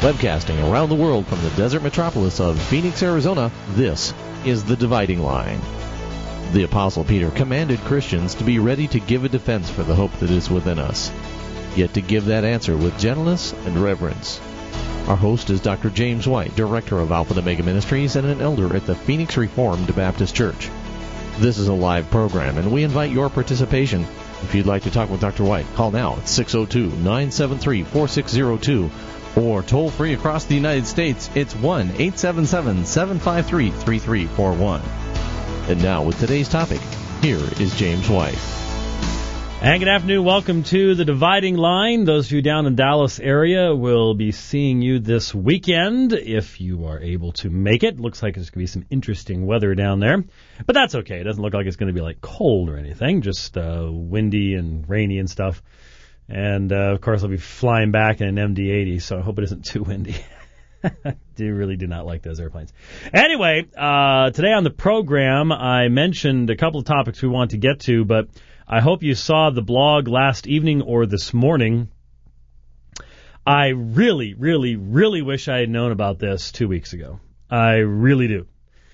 Webcasting around the world from the desert metropolis of Phoenix, Arizona, this is The Dividing Line. The Apostle Peter commanded Christians to be ready to give a defense for the hope that is within us, yet to give that answer with gentleness and reverence. Our host is Dr. James White, Director of Alpha and Omega Ministries and an elder at the Phoenix Reformed Baptist Church. This is a live program, and we invite your participation. If you'd like to talk with Dr. White, call now at 602-973-4602, or toll free across the United States, it's 1-877-753-3341. And now, with today's topic, here is James White. And good afternoon. Welcome to The Dividing Line. Those of you down in Dallas area will be seeing you this weekend if you are able to make it. Looks like there's going to be some interesting weather down there. But that's okay. It doesn't look like it's going to be like cold or anything, just windy and rainy and stuff. And, of course, I'll be flying back in an MD-80, so I hope it isn't too windy. I really do not like those airplanes. Anyway, today on the program, I mentioned a couple of topics we want to get to, but I hope you saw the blog last evening or this morning. I really, really, really wish I had known about this 2 weeks ago. I really do.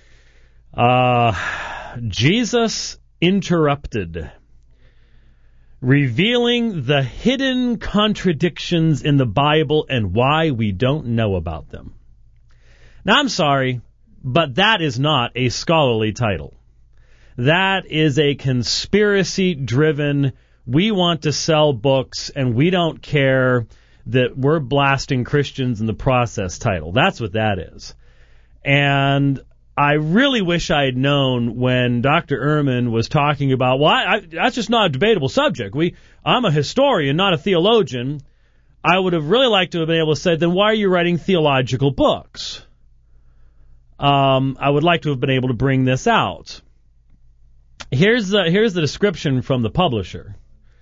Jesus Interrupted. Revealing the hidden contradictions in the Bible and why we don't know about them. Now, I'm sorry, but that is not a scholarly title. That is a conspiracy-driven, we want to sell books and we don't care that we're blasting Christians in the process title. That's what that is. And I really wish I had known when Dr. Ehrman was talking about, that's just not a debatable subject. I'm a historian, not a theologian. I would have really liked to have been able to say, then why are you writing theological books? I would like to have been able to bring this out. Here's the description from the publisher.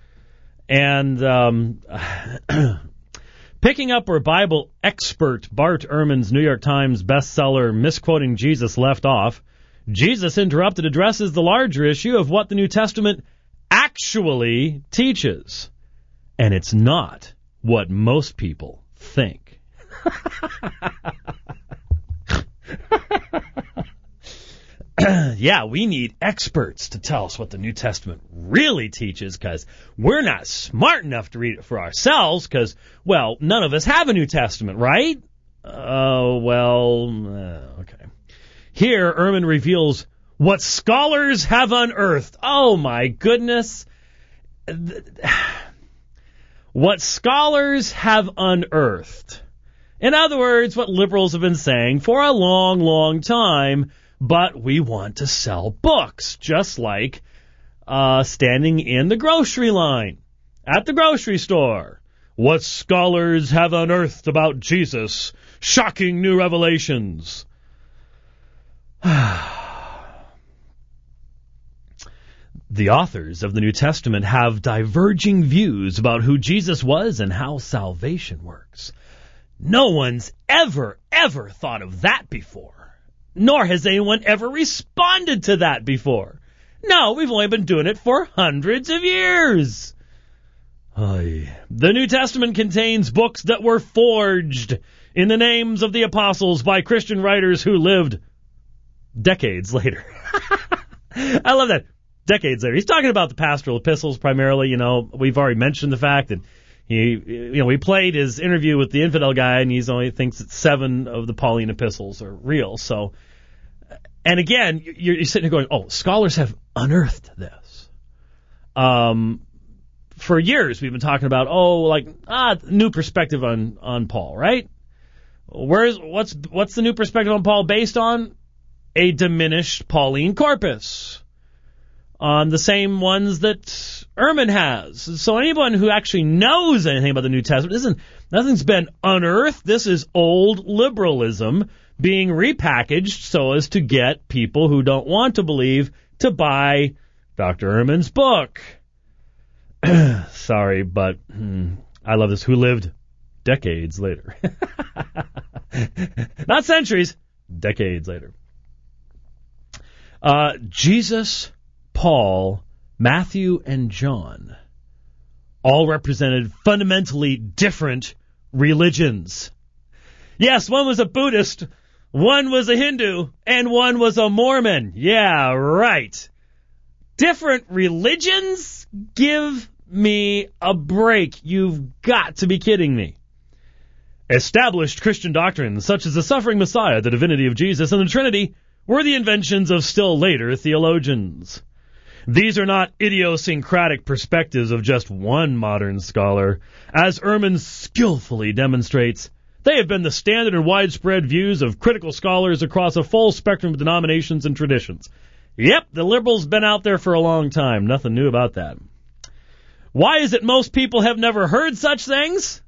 And picking up where Bible expert Bart Ehrman's New York Times bestseller Misquoting Jesus left off, Jesus Interrupted addresses the larger issue of what the New Testament actually teaches. And it's not what most people think. Yeah, we need experts to tell us what the New Testament really teaches because we're not smart enough to read it for ourselves because, well, none of us have a New Testament, right? Okay. Here, Ehrman reveals what scholars have unearthed. Oh, my goodness. What scholars have unearthed. In other words, what liberals have been saying for a long, long time. But we want to sell books, just like standing in the grocery line at the grocery store. What scholars have unearthed about Jesus, shocking new revelations. The authors of the New Testament have diverging views about who Jesus was and how salvation works. No one's ever thought of that before. Nor has anyone ever responded to that before. No, we've only been doing it for hundreds of years. The New Testament contains books that were forged in the names of the apostles by Christian writers who lived decades later. I love that. Decades later. He's talking about the pastoral epistles primarily. We've already mentioned the fact that we played his interview with the infidel guy, and he's only thinks that 7 of the Pauline epistles are real. So, and again, you're sitting here going, scholars have unearthed this. For years, we've been talking about, new perspective on Paul, right? What's the new perspective on Paul based on? A diminished Pauline corpus. On the same ones that Ehrman has. So anyone who actually knows anything about the New Testament, nothing's been unearthed. This is old liberalism being repackaged so as to get people who don't want to believe to buy Dr. Ehrman's book. Sorry, but I love this. Who lived decades later. Not centuries, decades later. Jesus, Paul, Matthew, and John all represented fundamentally different religions. Yes, one was a Buddhist, one was a Hindu, and one was a Mormon. Yeah, right. Different religions? Give me a break. You've got to be kidding me. Established Christian doctrines such as the suffering Messiah, the divinity of Jesus, and the Trinity were the inventions of still later theologians. These are not idiosyncratic perspectives of just one modern scholar. As Ehrman skillfully demonstrates, they have been the standard and widespread views of critical scholars across a full spectrum of denominations and traditions. Yep, the liberals been out there for a long time. Nothing new about that. Why is it most people have never heard such things?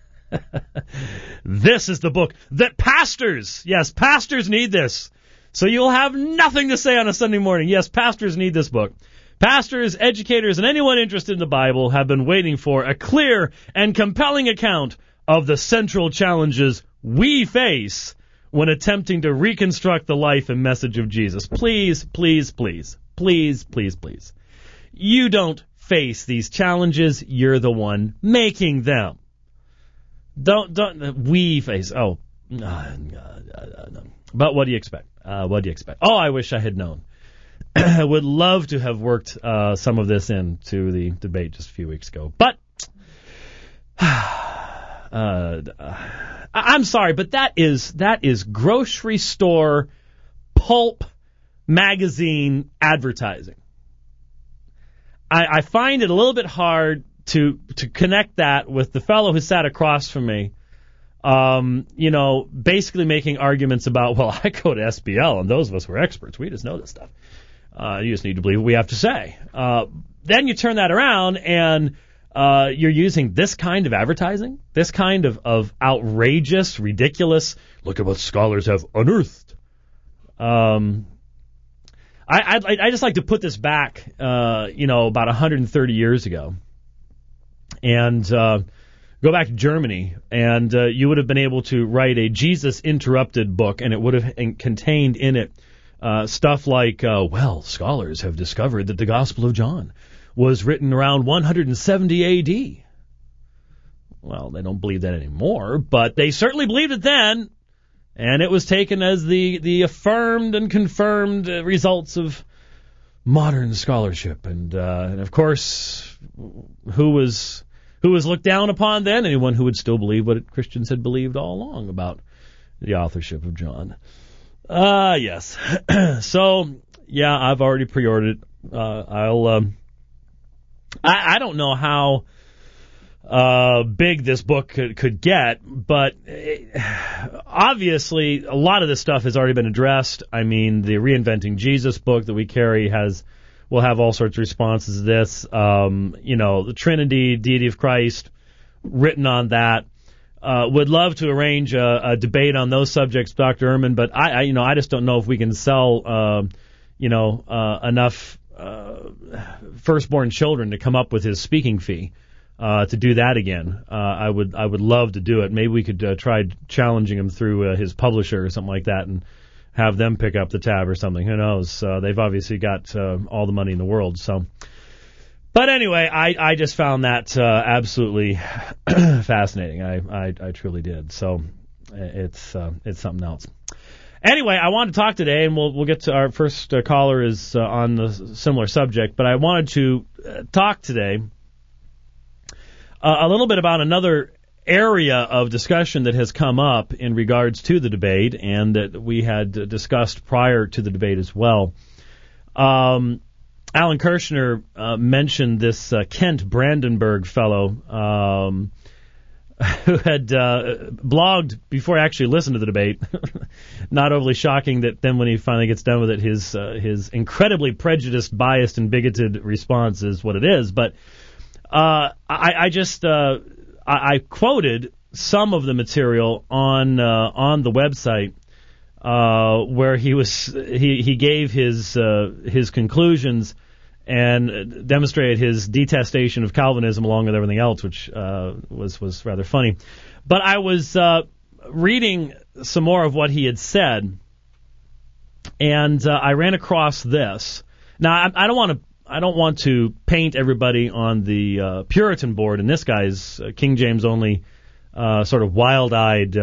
This is the book that pastors need this. So you'll have nothing to say on a Sunday morning. Yes, pastors need this book. Pastors, educators, and anyone interested in the Bible have been waiting for a clear and compelling account of the central challenges we face when attempting to reconstruct the life and message of Jesus. Please, please, please, please, please, please. You don't face these challenges. You're the one making them. We face. But what do you expect? Oh, I wish I had known. I would love to have worked some of this into the debate just a few weeks ago. But I'm sorry, but that is grocery store pulp magazine advertising. I find it a little bit hard to connect that with the fellow who sat across from me, basically making arguments about, well, I go to SBL and those of us who are experts, we just know this stuff. You just need to believe what we have to say. Then you turn that around and you're using this kind of advertising, this kind of outrageous, ridiculous, look at what scholars have unearthed. I just like to put this back, about 130 years ago, and go back to Germany, and you would have been able to write a Jesus Interrupted book, and it would have contained in it stuff like, scholars have discovered that the Gospel of John was written around 170 A.D. Well, they don't believe that anymore, but they certainly believed it then, and it was taken as the affirmed and confirmed results of modern scholarship. And of course, who was looked down upon then? Anyone who would still believe what Christians had believed all along about the authorship of John. Yes. So, yeah, I've already pre-ordered it. I don't know how big this book could get, but obviously a lot of this stuff has already been addressed. I mean, the Reinventing Jesus book that we carry will have all sorts of responses to this. The Trinity, deity of Christ, written on that. Would love to arrange a debate on those subjects, Dr. Ehrman, but I just don't know if we can sell, enough firstborn children to come up with his speaking fee to do that again. I would love to do it. Maybe we could try challenging him through his publisher or something like that, and have them pick up the tab or something. Who knows? They've obviously got all the money in the world. So, but anyway, I just found that absolutely fascinating. I truly did. So it's something else. Anyway, I wanted to talk today, and we'll get to our first caller is on the similar subject, but I wanted to talk today a little bit about another area of discussion that has come up in regards to the debate and that we had discussed prior to the debate as well. Alan Kirshner mentioned this Kent Brandenburg fellow who had blogged before I actually listened to the debate. Not overly shocking that then when he finally gets done with it, his incredibly prejudiced, biased, and bigoted response is what it is. But I quoted some of the material on the website where he gave his conclusions and demonstrated his detestation of Calvinism along with everything else, which was rather funny. But I was reading some more of what he had said, and I ran across this. Now, I don't want to paint everybody on the Puritan board, and this guy's King James only sort of wild-eyed,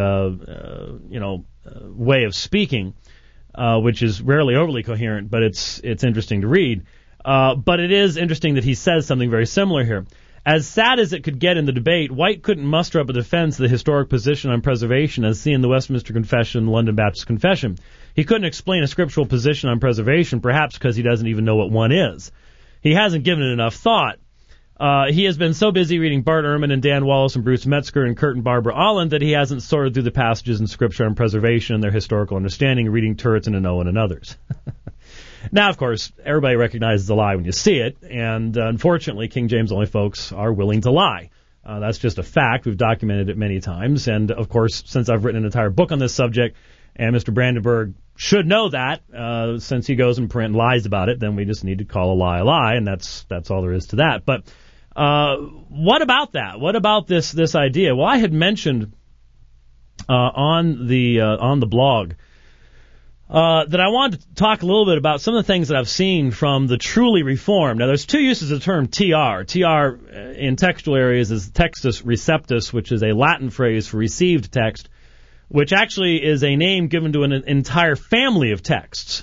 way of speaking, which is rarely overly coherent, but it's interesting to read. But it is interesting that he says something very similar here. As sad as it could get in the debate, White couldn't muster up a defense of the historic position on preservation as seen in the Westminster Confession and the London Baptist Confession. He couldn't explain a scriptural position on preservation, perhaps because he doesn't even know what one is. He hasn't given it enough thought. He has been so busy reading Bart Ehrman and Dan Wallace and Bruce Metzger and Kurt and Barbara Olin that he hasn't sorted through the passages in Scripture on preservation and their historical understanding, reading Turretin and Owen and others. Now, of course, everybody recognizes a lie when you see it, and unfortunately, King James-only folks are willing to lie. That's just a fact. We've documented it many times, and of course, since I've written an entire book on this subject, and Mr. Brandenburg should know that, since he goes in print and lies about it, then we just need to call a lie, and that's all there is to that. But what about that? What about this idea? Well, I had mentioned on the blog that I wanted to talk a little bit about some of the things that I've seen from the truly Reformed. Now, there's two uses of the term TR. TR in textual areas is Textus Receptus, which is a Latin phrase for received text, which actually is a name given to an entire family of texts.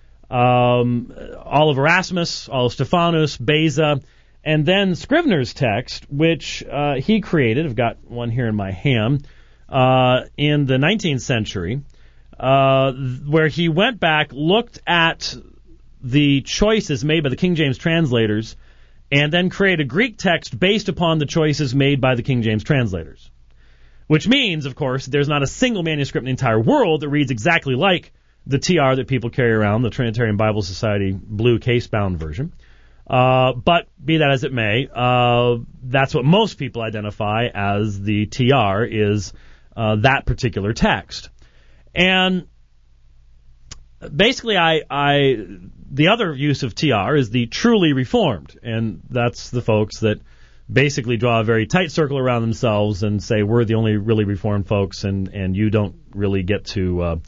All of Erasmus, all of Stephanus, Beza, and then Scrivener's text, which he created. I've got one here in my hand, in the 19th century. Where he went back, looked at the choices made by the King James translators, and then created a Greek text based upon the choices made by the King James translators. Which means, of course, there's not a single manuscript in the entire world that reads exactly like the TR that people carry around, the Trinitarian Bible Society blue case-bound version. But be that as it may, that's what most people identify as the TR is that particular text. And basically, the other use of TR is the truly Reformed, and that's the folks that basically draw a very tight circle around themselves and say we're the only really Reformed folks, and you don't really get to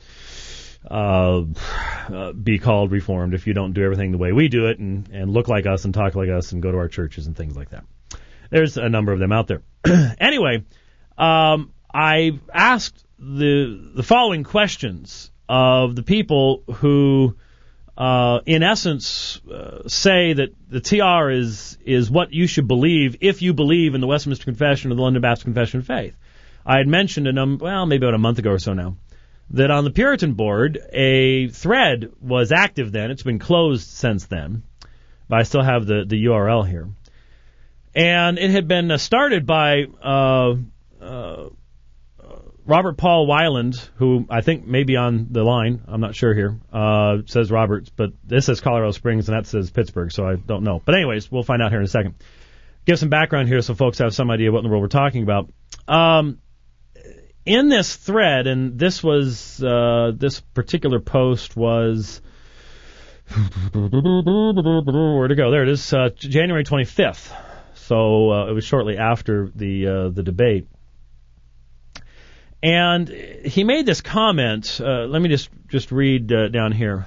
be called Reformed if you don't do everything the way we do it and look like us and talk like us and go to our churches and things like that. There's a number of them out there. Anyway, I asked the following questions of the people who, in essence, say that the TR is what you should believe if you believe in the Westminster Confession or the London Baptist Confession of Faith. I had mentioned maybe about a month ago or so now, that on the Puritan board, a thread was active then. It's been closed since then, but I still have the URL here. And it had been started by Robert Paul Weiland, who I think may be on the line. I'm not sure here. It says Roberts, but this says Colorado Springs, and that says Pittsburgh, so I don't know. But anyways, we'll find out here in a second. Give some background here so folks have some idea what in the world we're talking about. In this thread, and this was this particular post was where to go? There it is, January 25th. So it was shortly after the debate. And he made this comment. Let me just read down here.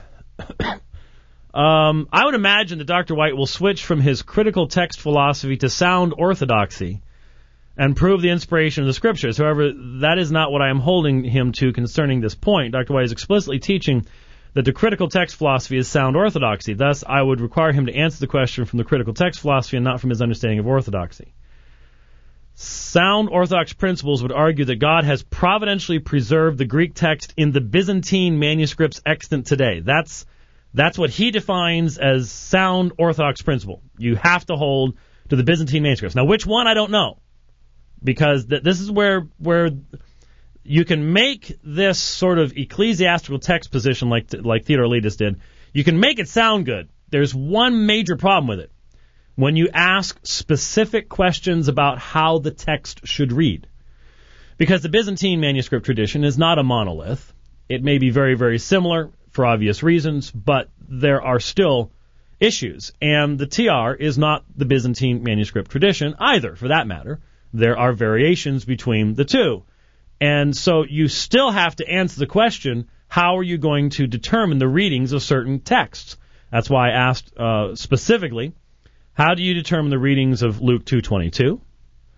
I would imagine that Dr. White will switch from his critical text philosophy to sound orthodoxy and prove the inspiration of the Scriptures. However, that is not what I am holding him to concerning this point. Dr. White is explicitly teaching that the critical text philosophy is sound orthodoxy. Thus, I would require him to answer the question from the critical text philosophy and not from his understanding of orthodoxy. Sound Orthodox principles would argue that God has providentially preserved the Greek text in the Byzantine manuscripts extant today. That's what he defines as sound Orthodox principle. You have to hold to the Byzantine manuscripts. Now, which one, I don't know. Because this is where you can make this sort of ecclesiastical text position like Theodore Letus did. You can make it sound good. There's one major problem with it. When you ask specific questions about how the text should read. Because the Byzantine manuscript tradition is not a monolith. It may be very, very similar for obvious reasons, but there are still issues. And the TR is not the Byzantine manuscript tradition either, for that matter. There are variations between the two. And so you still have to answer the question, how are you going to determine the readings of certain texts? That's why I asked specifically, how do you determine the readings of Luke 2:22,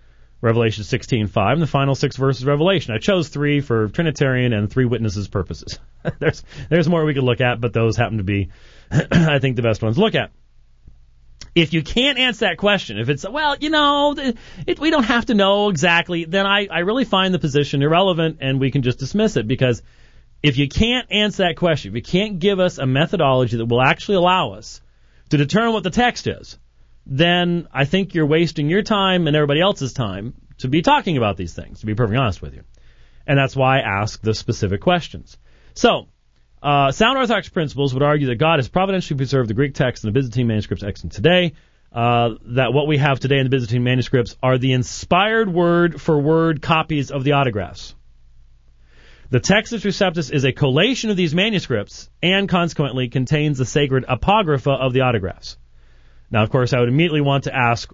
Revelation 16:5, and the final 6 verses of Revelation. I chose 3 for Trinitarian and 3 witnesses purposes. There's more we could look at, but those happen to be, I think, the best ones to look at. If you can't answer that question, if it's, well, we don't have to know exactly, then I really find the position irrelevant and we can just dismiss it, because if you can't answer that question, if you can't give us a methodology that will actually allow us to determine what the text is, then I think you're wasting your time and everybody else's time to be talking about these things, to be perfectly honest with you. And that's why I ask the specific questions. So, sound Orthodox principles would argue that God has providentially preserved the Greek text and the Byzantine manuscripts extant today, that what we have today in the Byzantine manuscripts are the inspired word-for-word copies of the autographs. The Textus Receptus is a collation of these manuscripts and consequently contains the sacred apocrypha of the autographs. Now, of course, I would immediately want to ask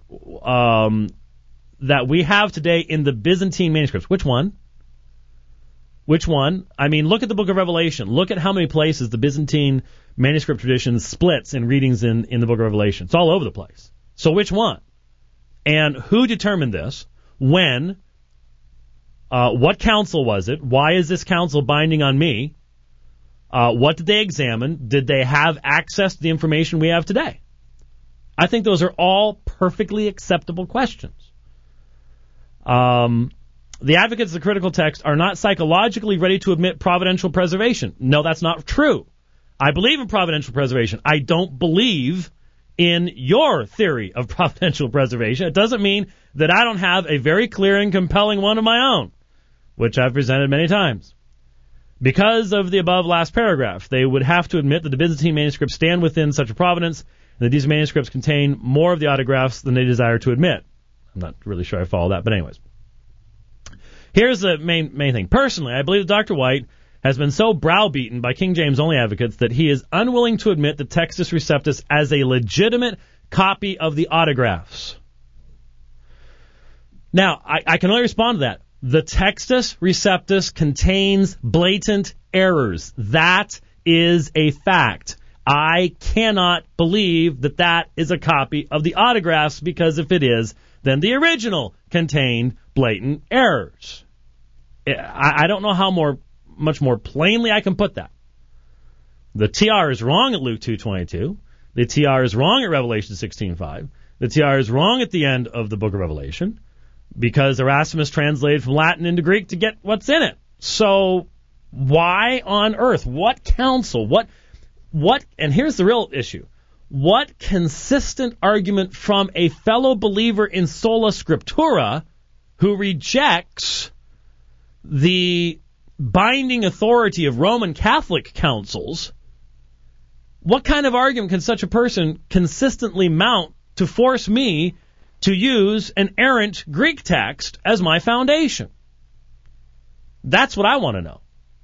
that we have today in the Byzantine manuscripts. Which one? Which one? I mean, look at the book of Revelation. Look at how many places the Byzantine manuscript tradition splits in readings in the book of Revelation. It's all over the place. So which one? And who determined this? When? What council was it? Why is this council binding on me? What did they examine? Did they have access to the information we have today? I think those are all perfectly acceptable questions. The advocates of the critical text are not psychologically ready to admit providential preservation. No, that's not true. I believe in providential preservation. I don't believe in your theory of providential preservation. It doesn't mean that I don't have a very clear and compelling one of my own, which I've presented many times. Because of the above last paragraph, they would have to admit that the Byzantine manuscripts stand within such a providence, and that these manuscripts contain more of the autographs than they desire to admit. I'm not really sure I follow that, but anyways. Here's the main thing. Personally, I believe that Dr. White has been so browbeaten by King James only advocates that he is unwilling to admit the Textus Receptus as a legitimate copy of the autographs. Now, I can only respond to that. The Textus Receptus contains blatant errors. That is a fact. I cannot believe that that is a copy of the autographs, because if it is, then the original contained blatant errors. I don't know how much more plainly I can put that. The TR is wrong at Luke 2:22. The TR is wrong at Revelation 16:5. The TR is wrong at the end of the book of Revelation, because Erasmus translated from Latin into Greek to get what's in it. So why on earth? What counsel? What? And here's the real issue. What consistent argument from a fellow believer in sola scriptura who rejects the binding authority of Roman Catholic councils, what kind of argument can such a person consistently mount to force me to use an errant Greek text as my foundation? That's what I want to know.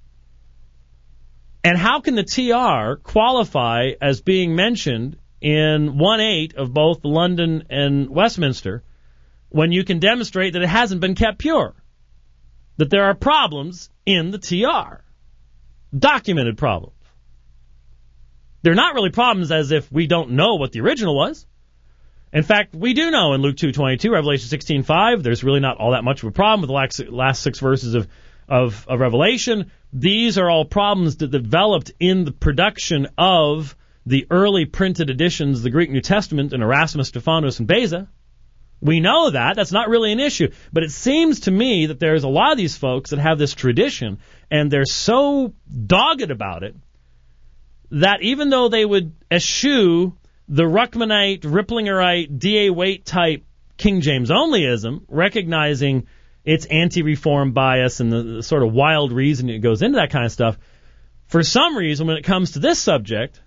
And how can the TR qualify as being mentioned in 1/8 of both London and Westminster when you can demonstrate that it hasn't been kept pure? That there are problems in the TR. Documented problems. They're not really problems as if we don't know what the original was. In fact, we do know in Luke 2:22, Revelation 16:5, there's really not all that much of a problem with the last 6 verses of Revelation. These are all problems that developed in the production of the early printed editions of the Greek New Testament in Erasmus, Stephanus, and Beza. We know that. That's not really an issue. But it seems to me that there's a lot of these folks that have this tradition, and they're so dogged about it that even though they would eschew the Ruckmanite, Ripplingerite, D.A. Waite type King James onlyism, recognizing its anti-reform bias and the sort of wild reasoning that goes into that kind of stuff, for some reason when it comes to this subject,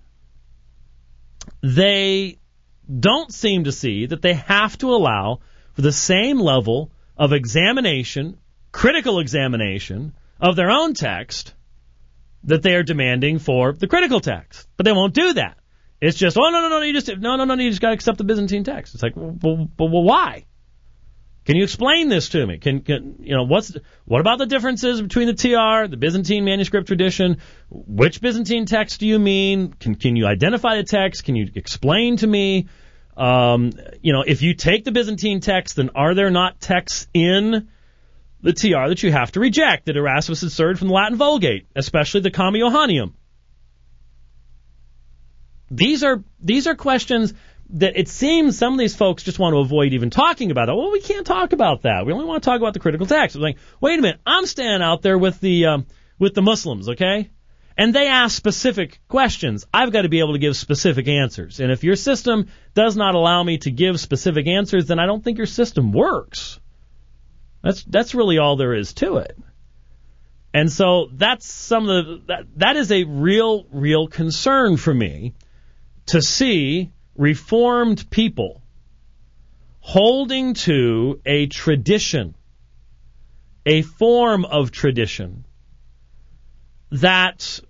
they don't seem to see that they have to allow for the same level of examination, critical examination of their own text that they are demanding for the critical text. But they won't do that. It's just, you just got to accept the Byzantine text. It's like, well, why? Can you explain this to me? What about the differences between the TR, the Byzantine manuscript tradition? Which Byzantine text do you mean? Can you identify the text? Can you explain to me If you take the Byzantine text, then are there not texts in the TR that you have to reject that Erasmus inserted from the Latin Vulgate, especially the Comma Johanneum? These are questions that it seems some of these folks just want to avoid even talking about. Well, we can't talk about that. We only want to talk about the critical text. It's like, wait a minute, I'm standing out there with the Muslims, okay? And they ask specific questions. I've got to be able to give specific answers. And if your system does not allow me to give specific answers, then I don't think your system works. That's really all there is to it. And so that's that is a real concern for me, to see Reformed people holding to a tradition, a form of tradition that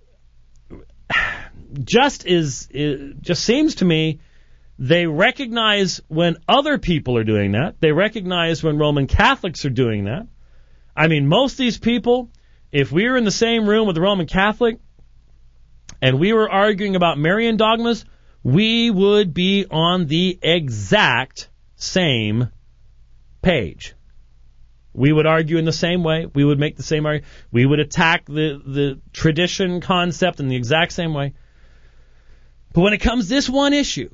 just seems to me they recognize when other people are doing that. They recognize when Roman Catholics are doing that. I mean, most of these people, if we were in the same room with a Roman Catholic and we were arguing about Marian dogmas, we would be on the exact same page. We would argue in the same way. We would make the same argument. We would attack the tradition concept in the exact same way. But when it comes to this one issue,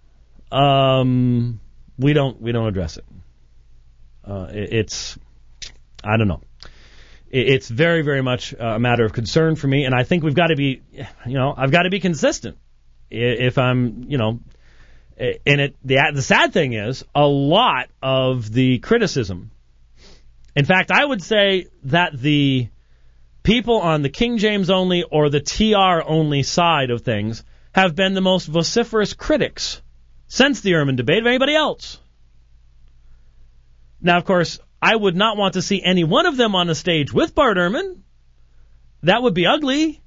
we don't address it. It's I don't know. It's very, very much a matter of concern for me, and I think we've got to be, I've got to be consistent. If I'm, and the sad thing is, a lot of the criticism, in fact, I would say that the people on the King James only or the TR only side of things have been the most vociferous critics since the Ehrman debate of anybody else. Now, of course, I would not want to see any one of them on a stage with Bart Ehrman. That would be ugly.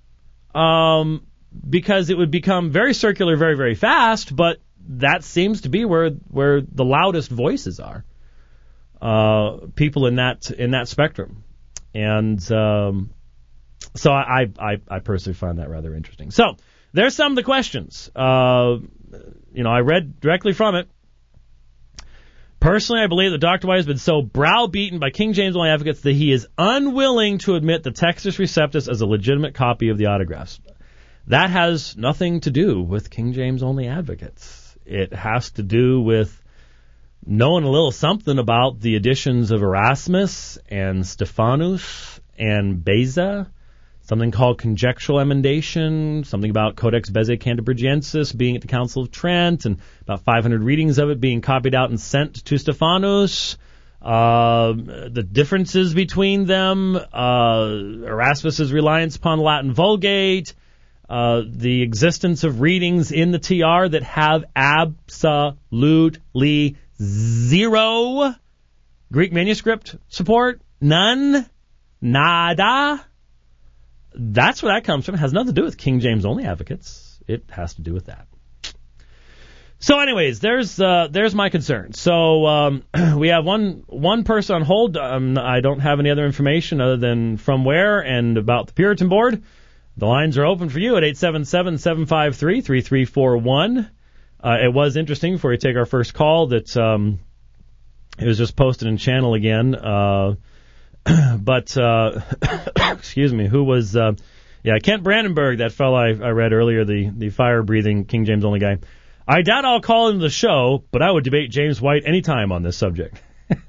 Because it would become very circular very, very fast, but that seems to be where the loudest voices are. People in that spectrum. And so I personally find that rather interesting. So there's some of the questions. I read directly from it. Personally, I believe that Dr. White has been so browbeaten by King James only advocates that he is unwilling to admit the Textus Receptus as a legitimate copy of the autographs. That has nothing to do with King James only advocates. It has to do with knowing a little something about the editions of Erasmus and Stephanus and Beza, something called conjectural emendation, something about Codex Bezae Cantabrigiensis being at the Council of Trent, and about 500 readings of it being copied out and sent to Stephanus. The differences between them, Erasmus's reliance upon the Latin Vulgate, the existence of readings in the TR that have absolutely zero Greek manuscript support. None. Nada. That's where that comes from. It has nothing to do with King James only advocates. It has to do with that. So anyways, there's my concern. So we have one person on hold. I don't have any other information other than from where and about the Puritan Board. The lines are open for you at 877-753-3341. It was interesting before we take our first call that it was just posted in channel again. But excuse me, who was Kent Brandenburg, that fellow I read earlier, the fire-breathing King James only guy. I doubt I'll call him to the show, but I would debate James White anytime on this subject.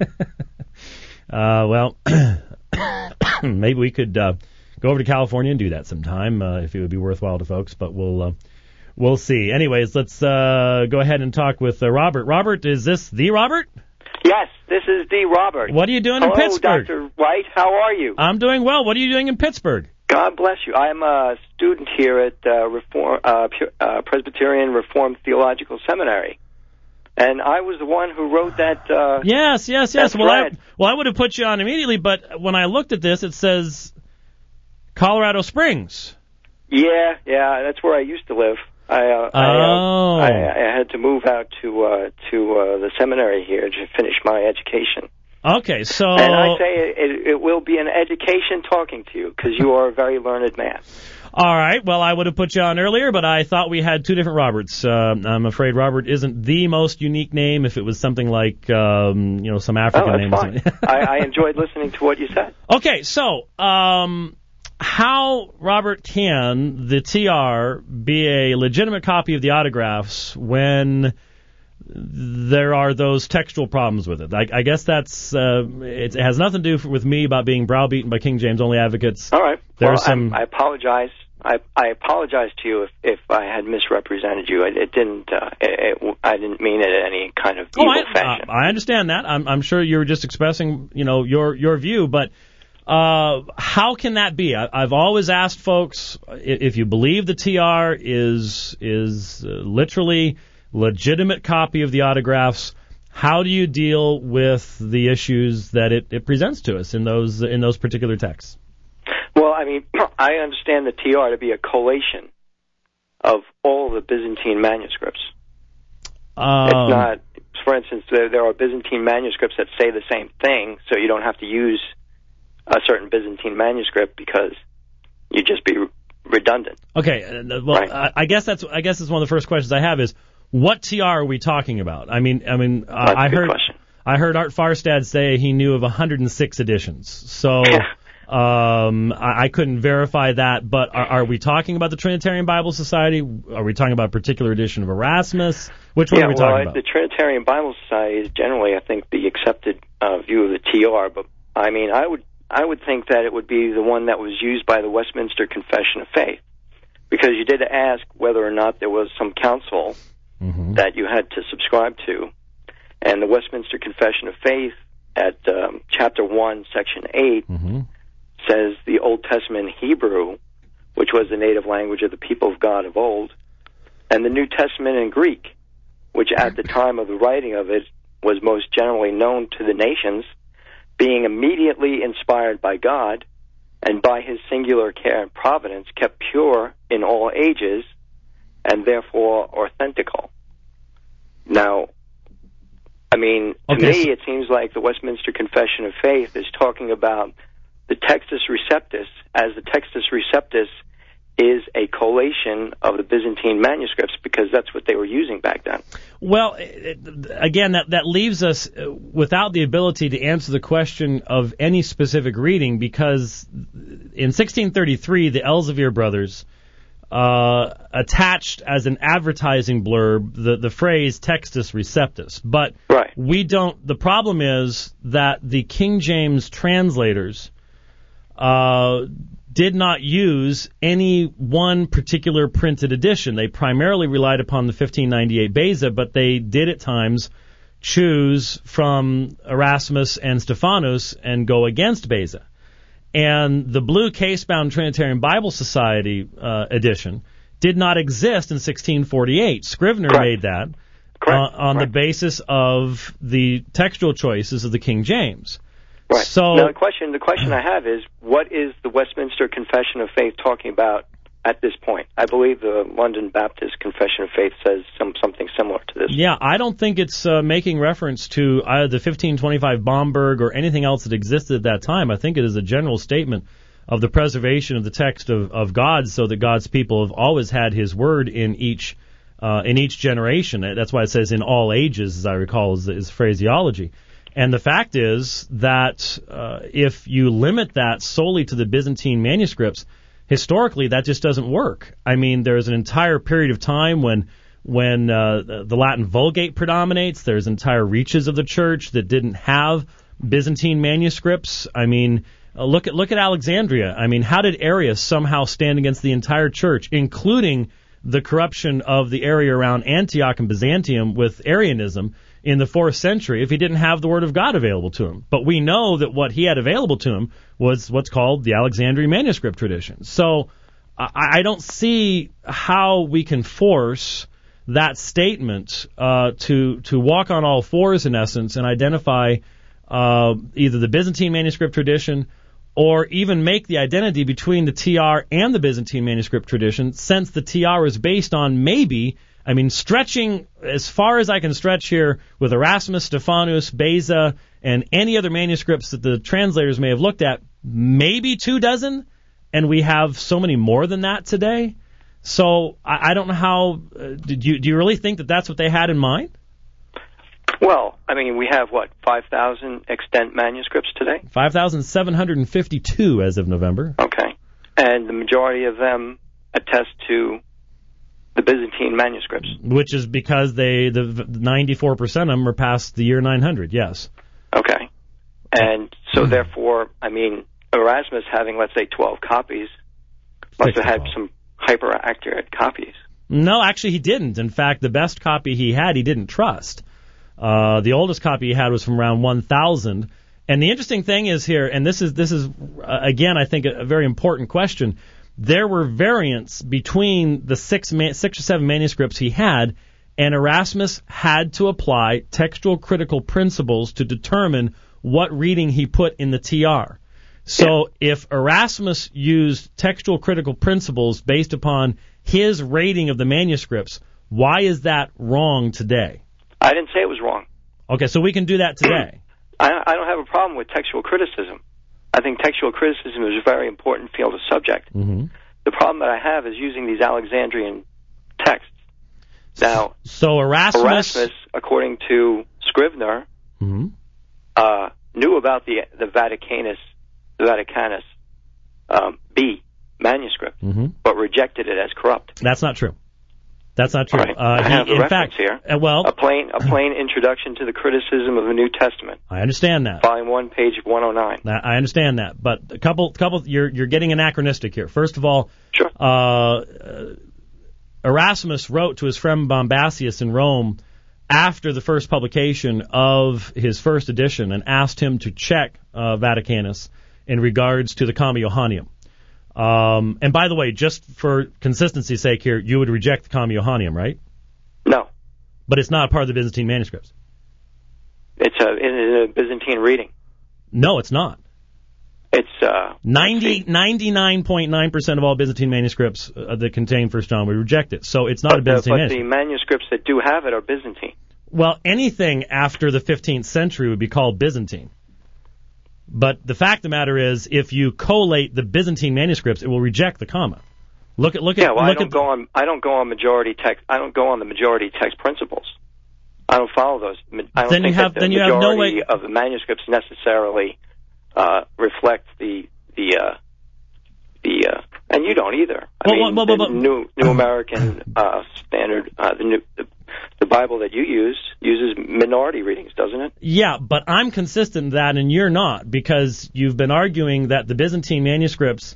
Maybe we could go over to California and do that sometime if it would be worthwhile to folks, but we'll see. Anyways, let's go ahead and talk with Robert. Robert, is this the Robert? Yes, this is the Robert. What are you doing in Pittsburgh? Dr. White, how are you? I'm doing well. What are you doing in Pittsburgh? God bless you. I'm a student here at Presbyterian Reformed Theological Seminary. And I was the one who wrote that Yes. Well, I would have put you on immediately, but when I looked at this, it says Colorado Springs. Yeah, that's where I used to live. I had to move out to the seminary here to finish my education. Okay, so... And I say it will be an education talking to you, because you are a very learned man. All right. Well, I would have put you on earlier, but I thought we had two different Roberts. I'm afraid Robert isn't the most unique name. If it was something like, some African name. Oh, that's fine. I enjoyed listening to what you said. Okay, so how, Robert, can the TR be a legitimate copy of the autographs when there are those textual problems with it? I guess that's it has nothing to do with me about being browbeaten by King James only advocates. All right. I apologize. I apologize to you if I had misrepresented you. I didn't mean it in any kind of evil fashion. I understand that. I'm sure you were just expressing, your view, but how can that be? I've always asked folks, if you believe the TR is literally legitimate copy of the autographs, how do you deal with the issues that it presents to us in those particular texts? Well, I mean, I understand the TR to be a collation of all the Byzantine manuscripts. It's not, for instance, there are Byzantine manuscripts that say the same thing, so you don't have to use a certain Byzantine manuscript because you'd just be redundant. Okay, well, right. I guess it's one of the first questions I have is, what TR are we talking about? I heard Art Farstad say he knew of 106 editions. So I couldn't verify that, but are we talking about the Trinitarian Bible Society? Are we talking about a particular edition of Erasmus? Which one are we talking about? The Trinitarian Bible Society is generally, I think, the accepted view of the TR, but I mean, I would think that it would be the one that was used by the Westminster Confession of Faith, because you did ask whether or not there was some council that you had to subscribe to, and the Westminster Confession of Faith at chapter 1, section 8, says the Old Testament Hebrew, which was the native language of the people of God of old, and the New Testament in Greek, which at the time of the writing of it was most generally known to the nations, being immediately inspired by God and by his singular care and providence kept pure in all ages and therefore authentical. Now, I mean, to me, it seems like the Westminster Confession of Faith is talking about the Textus Receptus, as the Textus Receptus is a collation of the Byzantine manuscripts, because that's what they were using back then. Well, again, that leaves us without the ability to answer the question of any specific reading, because in 1633, the Elzevir brothers attached as an advertising blurb the phrase Textus Receptus. But we don't. The problem is that the King James translators did not use any one particular printed edition. They primarily relied upon the 1598 Beza, but they did at times choose from Erasmus and Stephanus and go against Beza. And the blue case-bound Trinitarian Bible Society edition did not exist in 1648. Scrivener made that on the basis of the textual choices of the King James. Right. So now the question I have is, what is the Westminster Confession of Faith talking about at this point? I believe the London Baptist Confession of Faith says something similar to this. Yeah, I don't think it's making reference to either the 1525 Bomberg or anything else that existed at that time. I think it is a general statement of the preservation of the text of God, so that God's people have always had his word in each generation. That's why it says in all ages, as I recall, is phraseology. And the fact is that if you limit that solely to the Byzantine manuscripts, historically that just doesn't work. I mean, there's an entire period of time when the Latin Vulgate predominates. There's entire reaches of the church that didn't have Byzantine manuscripts. I mean, look at Alexandria. I mean, how did Arius somehow stand against the entire church, including the corruption of the area around Antioch and Byzantium with Arianism in the 4th century, if he didn't have the Word of God available to him? But we know that what he had available to him was what's called the Alexandrian manuscript tradition. So I don't see how we can force that statement to walk on all fours, in essence, and identify either the Byzantine manuscript tradition or even make the identity between the TR and the Byzantine manuscript tradition, since the TR is based on stretching as far as I can stretch here with Erasmus, Stephanus, Beza, and any other manuscripts that the translators may have looked at, maybe 24, and we have so many more than that today. So I don't know how. Do you really think that that's what they had in mind? Well, I mean, we have, 5,000 extant manuscripts today? 5,752 as of November. Okay. And the majority of them attest to the Byzantine manuscripts. Which is because the 94% of them are past the year 900, yes. Okay. And so therefore, I mean, Erasmus having, let's say, 12 copies must have had some hyper-accurate copies. No, actually he didn't. In fact, the best copy he had, he didn't trust. The oldest copy he had was from around 1000. And the interesting thing is here, and this is again, I think, a very important question. There were variants between the six or seven manuscripts he had, and Erasmus had to apply textual critical principles to determine what reading he put in the TR. So if Erasmus used textual critical principles based upon his rating of the manuscripts, why is that wrong today? I didn't say it was wrong. Okay, so we can do that today. I don't have a problem with textual criticism. I think textual criticism is a very important field of subject. Mm-hmm. The problem that I have is using these Alexandrian texts. Now, so Erasmus, according to Scrivener, mm-hmm. Knew about the Vaticanus B manuscript, mm-hmm. but rejected it as corrupt. That's not true. That's not true. Right. I have the reference here. A plain introduction to the criticism of the New Testament. I understand that. Volume 1, page 109. I understand that, but a couple. You're getting anachronistic here. First of all, sure. Erasmus wrote to his friend Bombasius in Rome after the first publication of his first edition and asked him to check Vaticanus in regards to the Comma Johanneum. And by the way, just for consistency's sake here, you would reject the Comma Johanneum, right? No. But it's not a part of the Byzantine manuscripts. It's a Byzantine reading. No, it's not. It's 99.9% of all Byzantine manuscripts that contain 1 John would reject it. So it's not a Byzantine manuscript. But the manuscripts that do have it are Byzantine. Well, anything after the 15th century would be called Byzantine. But the fact of the matter is, if you collate the Byzantine manuscripts, it will reject the comma. I don't go on majority text. I don't go on the majority text principles. I don't follow those. I don't think that the majority of the manuscripts necessarily reflect the and you don't either. The New American Standard, the Bible that you uses minority readings, doesn't it? Yeah, but I'm consistent in that, and you're not, because you've been arguing that the Byzantine manuscripts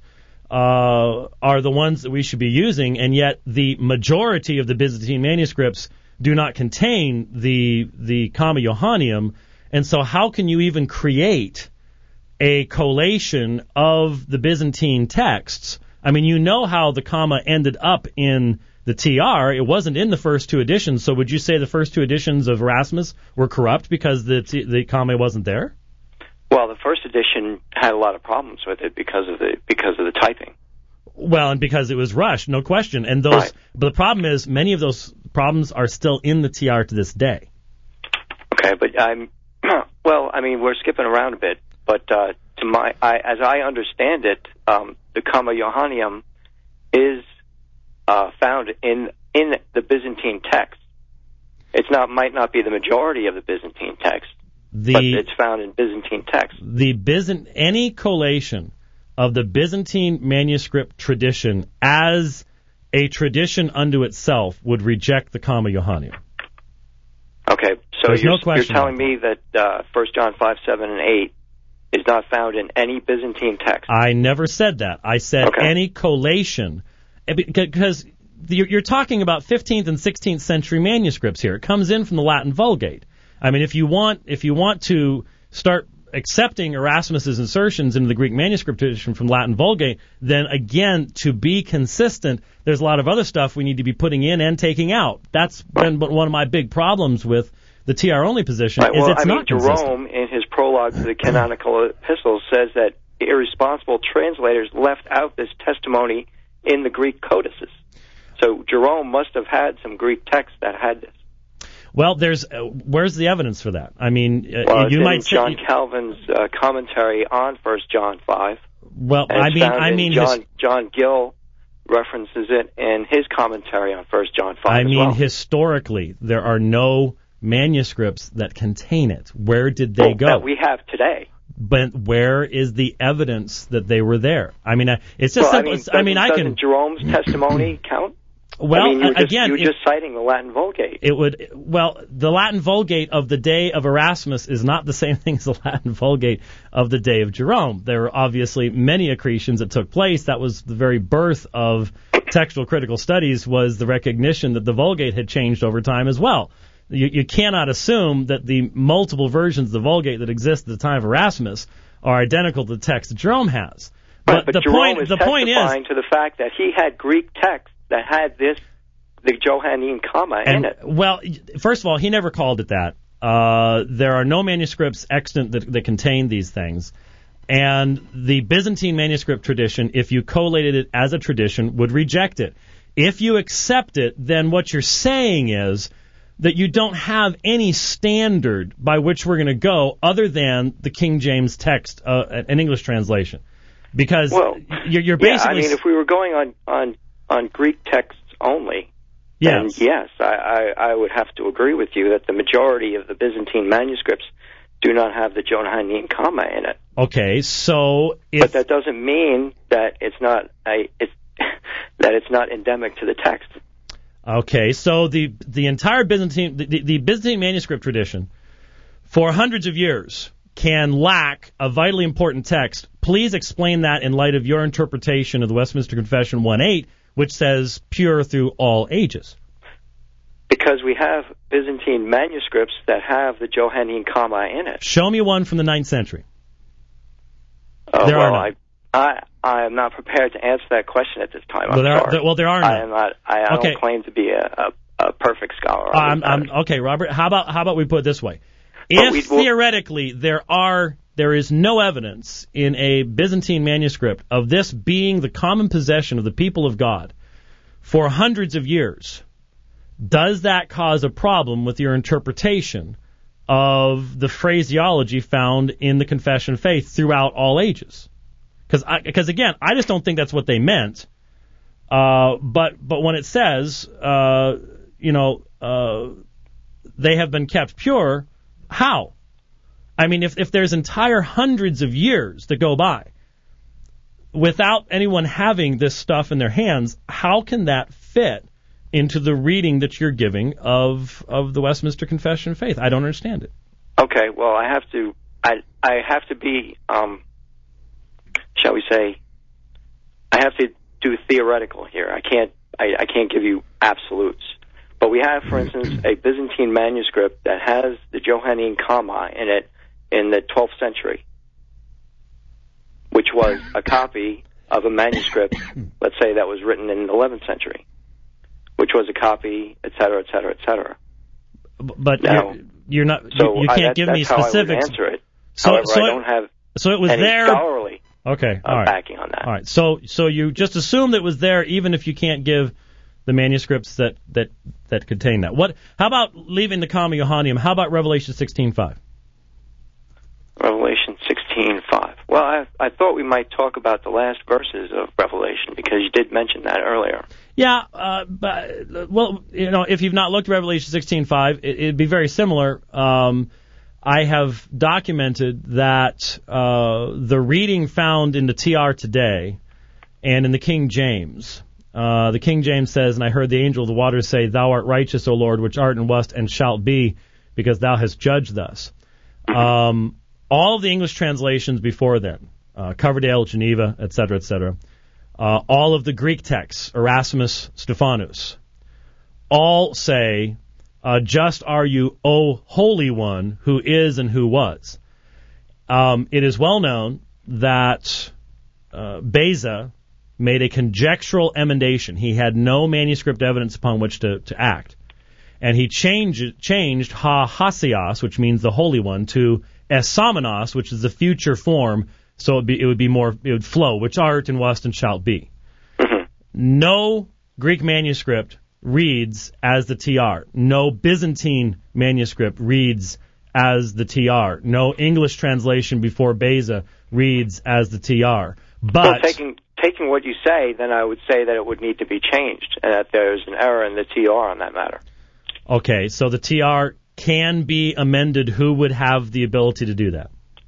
are the ones that we should be using, and yet the majority of the Byzantine manuscripts do not contain the Comma Johanneum, and so how can you even create a collation of the Byzantine texts? I mean, you know how the comma ended up in the TR. It wasn't in the first two editions, so would you say the first two editions of Erasmus were corrupt because the comma wasn't there? Well, the first edition had a lot of problems with it because of the typing. Well, and because it was rushed, no question. And those, right. But the problem is, many of those problems are still in the TR to this day. Okay, but we're skipping around a bit. But as I understand it, the Comma Johanneum is found in the Byzantine text. Might not be the majority of the Byzantine text, but it's found in Byzantine text. Any collation of the Byzantine manuscript tradition as a tradition unto itself would reject the Comma Johanneum. Okay, so you're telling me that 1 John 5, 7, and 8 is not found in any Byzantine text? I never said that. I said any collation, because you're talking about 15th and 16th century manuscripts here. It comes in from the Latin Vulgate. I mean, if you want to start accepting Erasmus's insertions into the Greek manuscript tradition from Latin Vulgate, then again, to be consistent, there's a lot of other stuff we need to be putting in and taking out. That's been one of my big problems with the TR-only position. Right, it's not consistent. Jerome, in his prologue to the canonical epistles, says that irresponsible translators left out this testimony in the Greek codices. So Jerome must have had some Greek text that had this. Well, where's the evidence for that? I mean, you might say John Calvin's commentary on 1 John 5. Well, And I mean, John Gill references it in his commentary on 1 John 5 I mean, well. Historically, there are no manuscripts that contain it. Where did they go? That we have today. But where is the evidence that they were there? I mean, it's just simple. Doesn't Jerome's testimony count? Well, you were again, just citing the Latin Vulgate. The Latin Vulgate of the day of Erasmus is not the same thing as the Latin Vulgate of the day of Jerome. There were obviously many accretions that took place. That was the very birth of textual critical studies, was the recognition that the Vulgate had changed over time as well. You cannot assume that the multiple versions of the Vulgate that exist at the time of Erasmus are identical to the text that Jerome has. But the point is to the fact that he had Greek text that had the Johannine comma in it. Well, first of all, he never called it that. There are no manuscripts extant that contain these things. And the Byzantine manuscript tradition, if you collated it as a tradition, would reject it. If you accept it, then what you're saying is that you don't have any standard by which we're going to go other than the King James text, an English translation. Because you're basically... I mean, if we were going on Greek texts only, then yes, I would have to agree with you that the majority of the Byzantine manuscripts do not have the Johannine comma in it. Okay, so... But that doesn't mean that it's not endemic to the text. Okay, so the entire Byzantine... The Byzantine manuscript tradition, for hundreds of years, can lack a vitally important text. Please explain that in light of your interpretation of the Westminster Confession 1:8, which says pure through all ages. Because we have Byzantine manuscripts that have the Johannine comma in it. Show me one from the 9th century. There are none. I am not prepared to answer that question at this time. I'm sorry. There are none. I don't claim to be a perfect scholar. Okay, Robert. How about we put it this way? If theoretically there is no evidence in a Byzantine manuscript of this being the common possession of the people of God for hundreds of years, does that cause a problem with your interpretation of the phraseology found in the Confession of Faith throughout all ages? Because again, I just don't think that's what they meant. But when it says, they have been kept pure, how? I mean, if there's entire hundreds of years that go by without anyone having this stuff in their hands, how can that fit into the reading that you're giving of the Westminster Confession of Faith? I don't understand it. Okay, well, I have to be, shall we say, I have to do theoretical here. I can't give you absolutes. But we have, for instance, a Byzantine manuscript that has the Johannine comma in it in the 12th century, which was a copy of a manuscript, let's say, that was written in the 11th century, which was a copy, et cetera, et cetera, et cetera. But now, you're not. So you can't give me specifics. How I would answer it. However, I don't have any scholarly backing on that. All right. So you just assume that it was there, even if you can't give the manuscripts that contain that. How about leaving the comma Johannium? How about Revelation 16:5? Revelation 16:5. Well, I thought we might talk about the last verses of Revelation because you did mention that earlier. Yeah, if you've not looked at Revelation 16:5, it'd be very similar. I have documented that the reading found in the TR today and in the King James. The King James says, "And I heard the angel of the waters say, Thou art righteous, O Lord, which art and wast and shalt be, because thou hast judged thus." All of the English translations before then, Coverdale, Geneva, etc., all of the Greek texts, Erasmus, Stephanus, all say, "Just are you, O Holy One, who is and who was." It is well known that Beza made a conjectural emendation. He had no manuscript evidence upon which to act. And he changed ha-hasios, which means the Holy One, to esamenos, which is the future form, so it would flow, which art and wast and shalt be. Mm-hmm. No Greek manuscript reads as the TR. No Byzantine manuscript reads as the TR. No English translation before Beza reads as the TR. But taking what you say, then I would say that it would need to be changed, and that there's an error in the TR on that matter. Okay, so the TR can be amended. Who would have the ability to do that?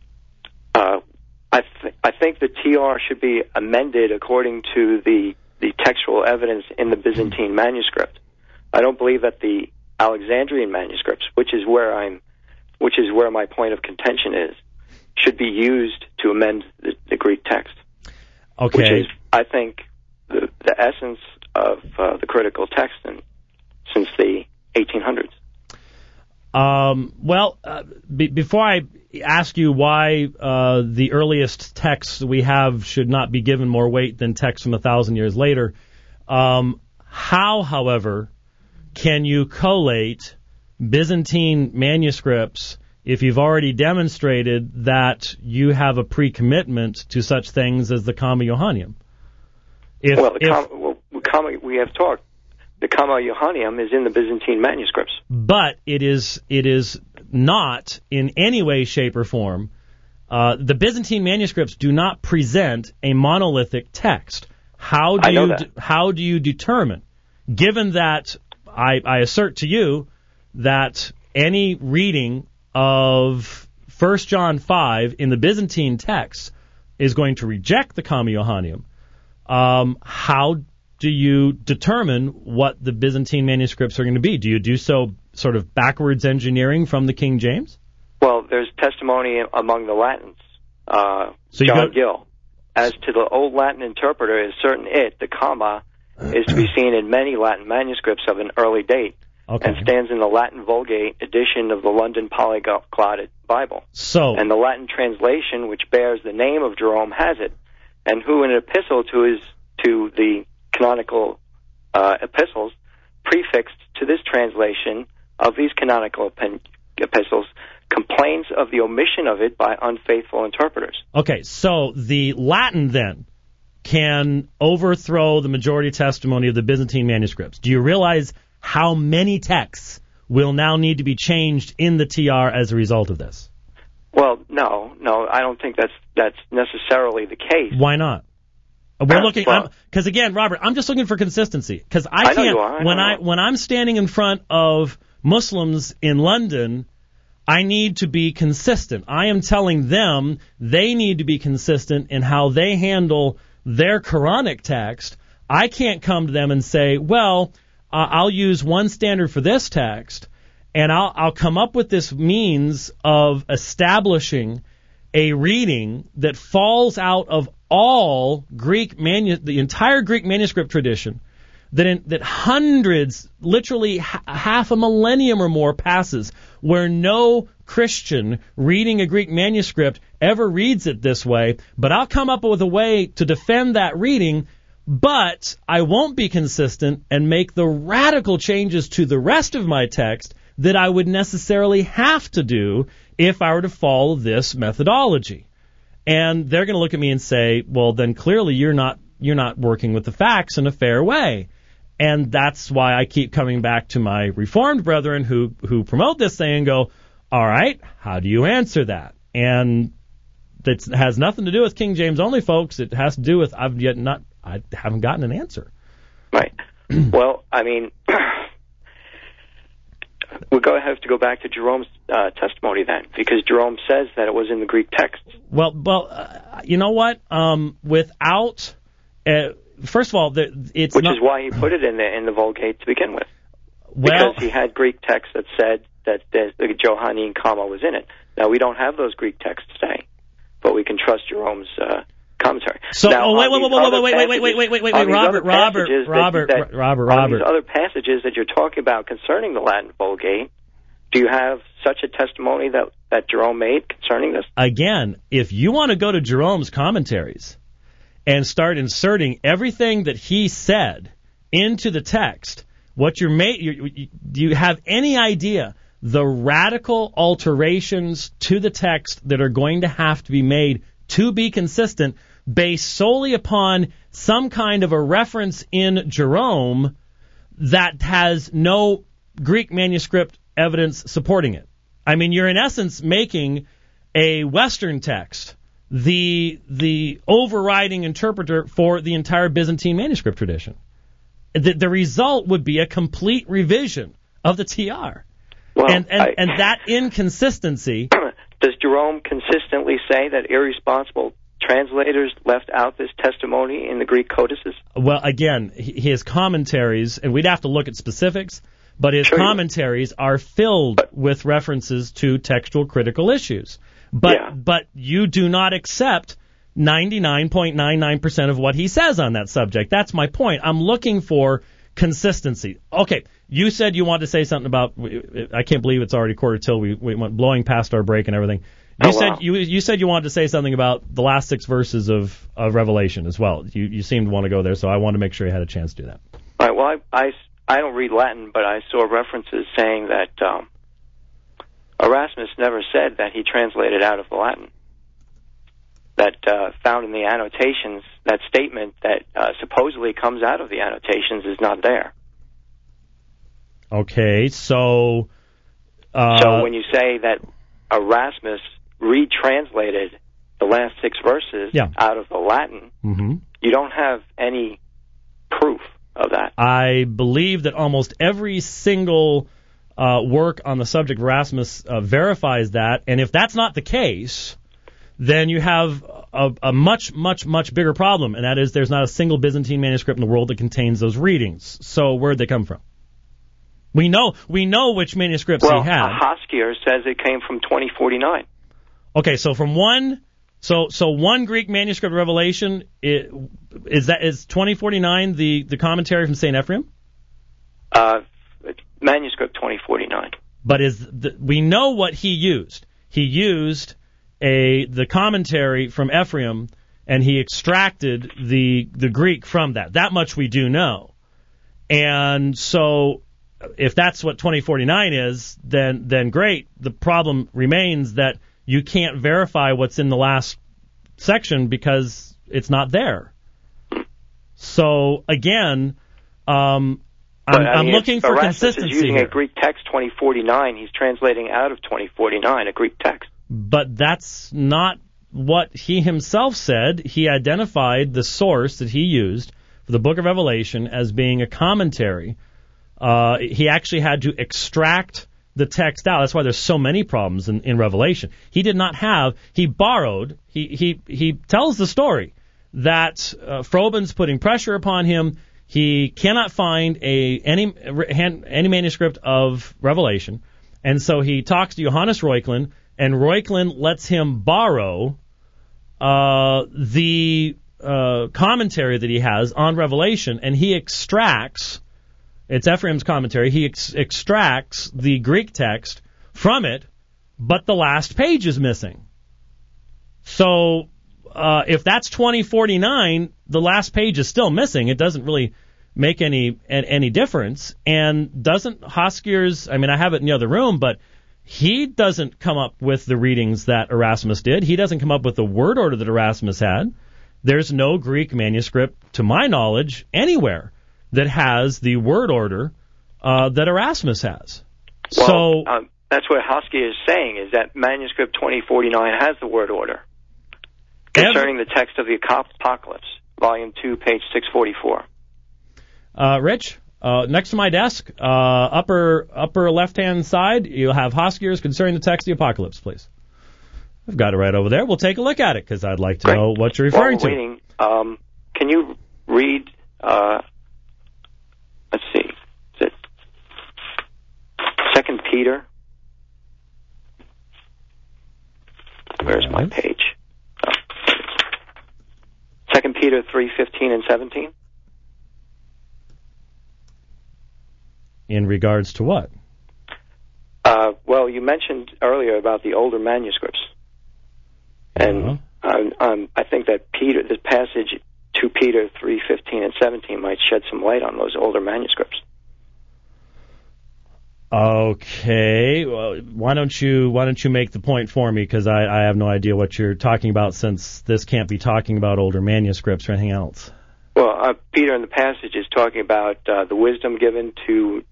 I think the TR should be amended according to the textual evidence in the Byzantine manuscript. I don't believe that the Alexandrian manuscripts, which is where my point of contention is, should be used to amend the Greek text. Okay. Which is, I think, the essence of the critical text since the 1800s. Before I ask you why the earliest texts we have should not be given more weight than texts from 1,000 years later, however, can you collate Byzantine manuscripts if you've already demonstrated that you have a pre-commitment to such things as the Comma Johanneum? We have talked. The Comma Johanneum is in the Byzantine manuscripts. But it is not in any way, shape, or form. The Byzantine manuscripts do not present a monolithic text. How do you determine, given that I assert to you that any reading of 1 John 5 in the Byzantine text is going to reject the Comma Johanneum, how do you determine what the Byzantine manuscripts are going to be? Do you do so sort of backwards engineering from the King James? Well, there's testimony among the Latins. John Gill. As to the old Latin interpreter, is certain the comma, is to be seen in many Latin manuscripts of an early date, and stands in the Latin Vulgate edition of the London Polyglot Bible. And the Latin translation, which bears the name of Jerome, has it. And who in an epistle to the canonical epistles, prefixed to this translation of these canonical epistles, complains of the omission of it by unfaithful interpreters. Okay, so the Latin then can overthrow the majority testimony of the Byzantine manuscripts. Do you realize how many texts will now need to be changed in the TR as a result of this? Well, no, I don't think that's necessarily the case. Why not? We're looking, because again, Robert, I'm just looking for consistency. Because I can't, when I'm standing in front of Muslims in London, I need to be consistent. I am telling them they need to be consistent in how they handle their Quranic text. I can't come to them and say, well, I'll use one standard for this text, and I'll come up with this means of establishing a reading that falls out of all the entire Greek manuscript tradition, that hundreds, literally half a millennium or more passes, where no Christian reading a Greek manuscript ever reads it this way, but I'll come up with a way to defend that reading, but I won't be consistent and make the radical changes to the rest of my text that I would necessarily have to do if I were to follow this methodology. And they're going to look at me and say, well, then clearly you're not working with the facts in a fair way. And that's why I keep coming back to my Reformed brethren who promote this thing and go, all right, how do you answer that? And that has nothing to do with King James only, folks. It has to do with I haven't gotten an answer. Right. Well, I mean, we're going to have to go back to Jerome's testimony then, because Jerome says that it was in the Greek text. Well, you know what? Without, first of all, it's which is why he put it in the Vulgate to begin with, because he had Greek text that said that the Johannine comma was in it. Now we don't have those Greek texts today, but we can trust Jerome's commentary. So, now, wait, Robert. On these other passages that you're talking about concerning the Latin Vulgate, do you have such a testimony that Jerome made concerning this? Again, if you want to go to Jerome's commentaries and start inserting everything that he said into the text, do you have any idea the radical alterations to the text that are going to have to be made to be consistent based solely upon some kind of a reference in Jerome that has no Greek manuscript evidence supporting it? I mean, you're in essence making a Western text the overriding interpreter for the entire Byzantine manuscript tradition. The result would be a complete revision of the TR. Well, and that inconsistency... Does Jerome consistently say that irresponsible translators left out this testimony in the Greek codices? Well, again, his commentaries, and we'd have to look at specifics, but his commentaries are filled with references to textual critical issues. But you do not accept 99.99% of what he says on that subject. That's my point. I'm looking for consistency. Okay, you said you wanted to say something about, I can't believe it's already quarter till, we went blowing past our break and everything. You said you wanted to say something about the last 6 verses of Revelation as well. You seemed to want to go there, so I wanted to make sure you had a chance to do that. All right, well, I don't read Latin, but I saw references saying that Erasmus never said that he translated out of the Latin. That found in the annotations, that statement that supposedly comes out of the annotations is not there. Okay, so... so when you say that Erasmus retranslated the last 6 verses out of the Latin, you don't have any proof of that. I believe that almost every single work on the subject of Erasmus verifies that, and if that's not the case, then you have a much, much, much bigger problem, and that is there's not a single Byzantine manuscript in the world that contains those readings. So where'd they come from? We know which manuscripts he had. Well, Hoskier says it came from 2049. Okay, so from one Greek manuscript of Revelation, is 2049 the commentary from St. Ephraim? Manuscript 2049. But we know what he used. He used the commentary from Ephraim, and he extracted the Greek from that. That much we do know. And so if that's what 2049 is, then great. The problem remains that you can't verify what's in the last section because it's not there. So again, I'm looking for consistency is using here. A Greek text 2049. He's translating out of 2049 a Greek text. But that's not what he himself said. He identified the source that he used for the book of Revelation as being a commentary. He actually had to extract the text out. That's why there's so many problems in Revelation. He did not have, he borrowed, he tells the story that Frobin's putting pressure upon him. He cannot find any manuscript of Revelation. And so he talks to Johannes Reuchlin, and Reuchlin lets him borrow the commentary that he has on Revelation, and he extracts, it's Ephraim's commentary, he extracts the Greek text from it, but the last page is missing. So if that's 2049, the last page is still missing. It doesn't really make any difference. And doesn't Hoskier's, I mean, I have it in the other room, but he doesn't come up with the readings that Erasmus did. He doesn't come up with the word order that Erasmus had. There's no Greek manuscript, to my knowledge, anywhere that has the word order that Erasmus has. Well, that's what Hoskier is saying, is that manuscript 2049 has the word order concerning the text of the Apocalypse, volume 2, page 644. Rich, next to my desk, upper left-hand side, you'll have Hoskier's concerning the text of the Apocalypse, please. I've got it right over there. We'll take a look at it, because I'd like to know what you're referring to. Waiting, can you read, let's see, is it 2 Peter? Where's my page? 2 Peter 3:15 and 17. In regards to what? Well, you mentioned earlier about the older manuscripts. And I think that this passage, 2 Peter 3:15 and 17, might shed some light on those older manuscripts. Okay, well, why don't you make the point for me, because I have no idea what you're talking about, since this can't be talking about older manuscripts or anything else. Well, Peter in the passage is talking about the wisdom given to,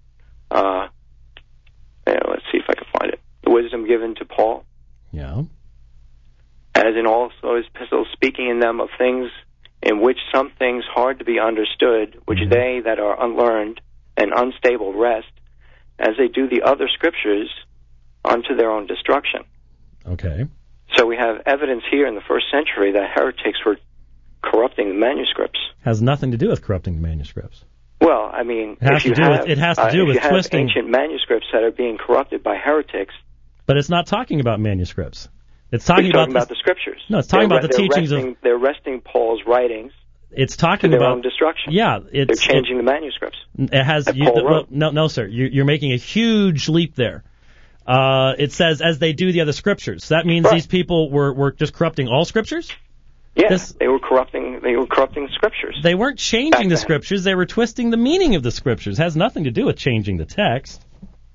let's see if I can find it, the wisdom given to Paul. Yeah. as in also his epistles, speaking in them of things in which some things hard to be understood, which they that are unlearned and unstable rest, as they do the other scriptures, unto their own destruction. Okay. So we have evidence here in the first century that heretics were corrupting the manuscripts. Has nothing to do with corrupting the manuscripts. Well, I mean, it has to do with twisting ancient manuscripts that are being corrupted by heretics. But it's not talking about manuscripts. It's talking about the scriptures. No, it's talking about the teachings of. They're resting Paul's writings. It's talking to their about own destruction. Yeah, they're changing the manuscripts. It has. No, sir. You're making a huge leap there. It says as they do the other scriptures. That means these people were just corrupting all scriptures. Yes, they were corrupting the scriptures. They weren't changing the scriptures. They were twisting the meaning of the scriptures. It has nothing to do with changing the text.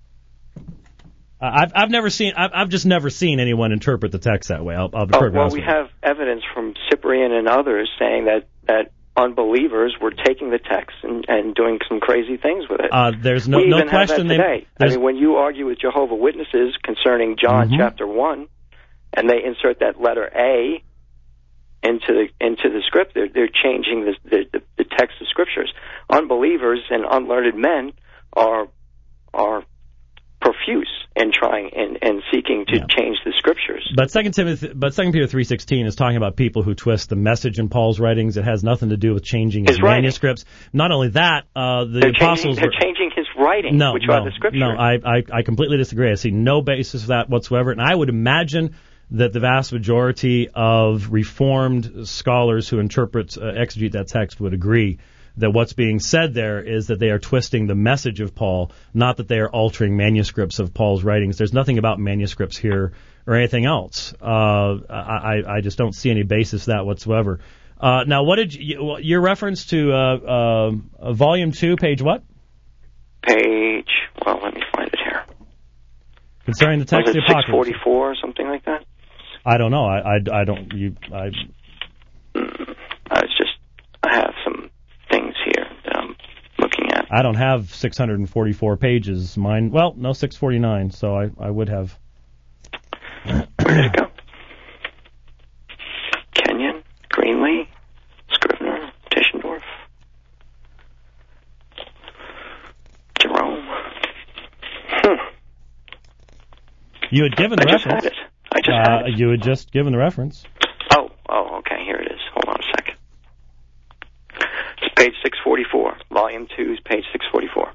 I've just never seen anyone interpret the text that way. I'll be perfectly honest we have evidence from Cyprian and others saying that unbelievers were taking the text and doing some crazy things with it. There's no question. I mean, when you argue with Jehovah Witnesses concerning John chapter 1, and they insert that letter A into the script, they're changing the text of scriptures. Unbelievers and unlearned men are profuse in trying and seeking to change the scriptures. But 2 Peter 3:16 is talking about people who twist the message in Paul's writings. It has nothing to do with changing his manuscripts. Not only that, the apostles they're changing his writings, which are the scriptures. No, I completely disagree. I see no basis for that whatsoever, and I would imagine that the vast majority of Reformed scholars who exegete that text would agree that what's being said there is that they are twisting the message of Paul, not that they are altering manuscripts of Paul's writings. There's nothing about manuscripts here or anything else. I just don't see any basis for that whatsoever. Now, what did your reference to Volume 2, page what? Let me find it here. Concerning the text of the Apocalypse. 644 or something like that? I don't know. I have some things here that I'm looking at. I don't have 644 pages. Mine, 649, so I would have. Where did it go? Kenyon, Greenlee, Scrivener, Tischendorf, Jerome. You had given the reference. I just had it. You had just given the reference. Oh, okay, here it is. Hold on a second. It's page 644. Volume 2 is page 644.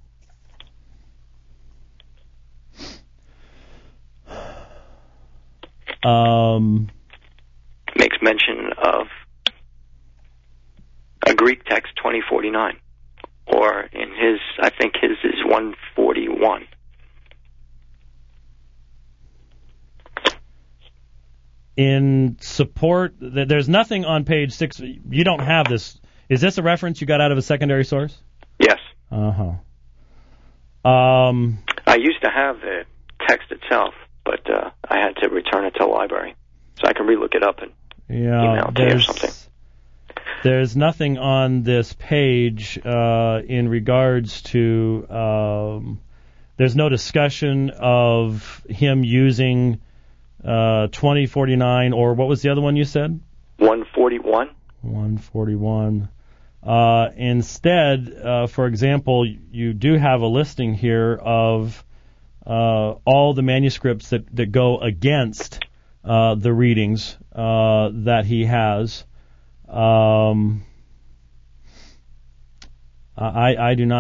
Makes mention of a Greek text 2049, or in his, I think his is 141. In support, there's nothing on page 6. You don't have this. Is this a reference you got out of a secondary source? Yes. Uh-huh. I used to have the text itself, but I had to return it to the library. So I can relook it up and email it to you or something. There's nothing on this page in regards to... there's no discussion of him using 2049, or what was the other one you said? 141. 141. Instead, for example, you do have a listing here of all the manuscripts that go against the readings that he has. I do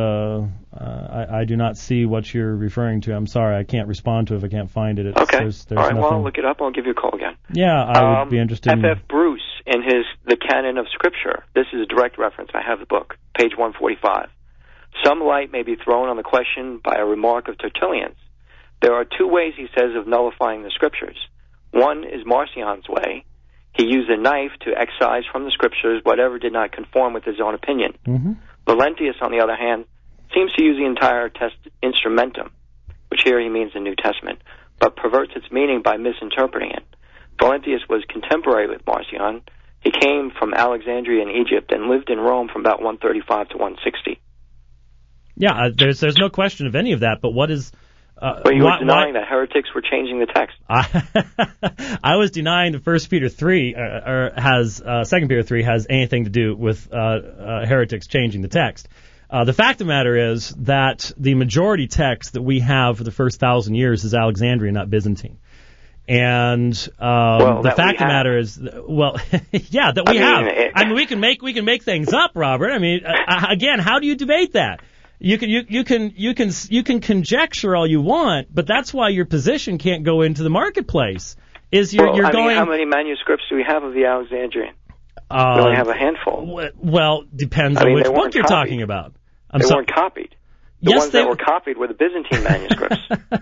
not see what you're referring to. I'm sorry, I can't respond to it if I can't find it. Okay. There's all right. nothing. Well, I'll look it up. I'll give you a call again. Yeah, I would be interested. F.F. Bruce in The Canon of Scripture. This is a direct reference. I have the book, page 145. Some light may be thrown on the question by a remark of Tertullian's. There are two ways, he says, of nullifying the Scriptures. One is Marcion's way. He used a knife to excise from the Scriptures whatever did not conform with his own opinion. Mm-hmm. Valentius, on the other hand, seems to use the entire instrumentum, which here he means the New Testament, but perverts its meaning by misinterpreting it. Valentius was contemporary with Marcion. He came from Alexandria in Egypt and lived in Rome from about 135 to 160. Yeah, there's no question of any of that, but what is But you were denying that heretics were changing the text. I was denying that 1 Peter 3 has 2 Peter 3 has anything to do with heretics changing the text. The fact of the matter is that the majority text that we have for the first 1,000 years is Alexandrian, not Byzantine. And the fact of the matter is, yeah, that we have. I mean, we can make things up, Robert. I mean, again, how do you debate that? You can conjecture all you want, but that's why your position can't go into the marketplace. How many manuscripts do we have of the Alexandrian? We only have a handful. Well, depends on which book you're talking about. They weren't copied. The ones that were copied were the Byzantine manuscripts.